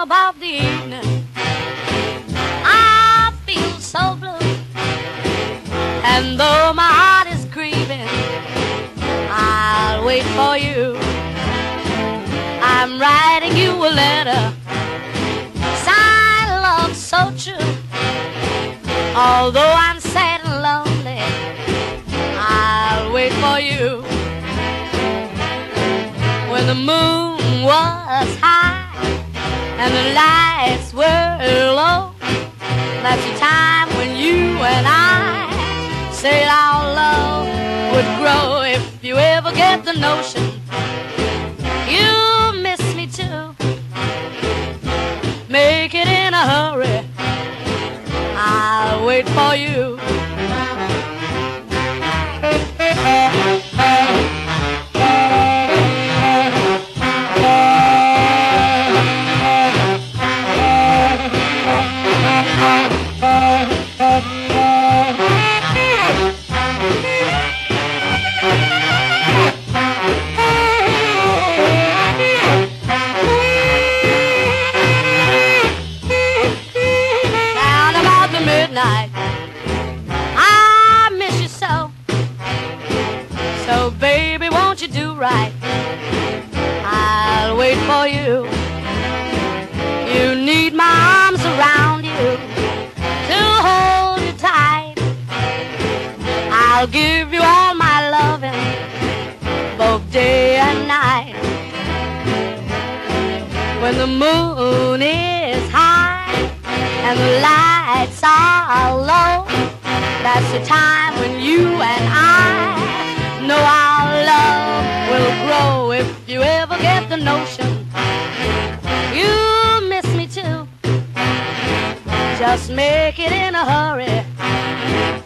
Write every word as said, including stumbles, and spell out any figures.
about the evening, I feel so blue. And though my heart is grieving, I'll wait for you. I'm writing you a letter, signed love so true. Although I'm sad and lonely, I'll wait for you. When the moon was high and the lights were low, that's the time when you and I said our love would grow. If you ever get the notion you miss me too, make it in a hurry, I'll wait for you. Midnight, I miss you so. So baby, won't you do right? I'll wait for you. You need my arms around you to hold you tight. I'll give you all my loving, both day and night. When the moon is high and the lights are low, that's the time when you and I know our love will grow. If you ever get the notion you miss me too, just make it in a hurry,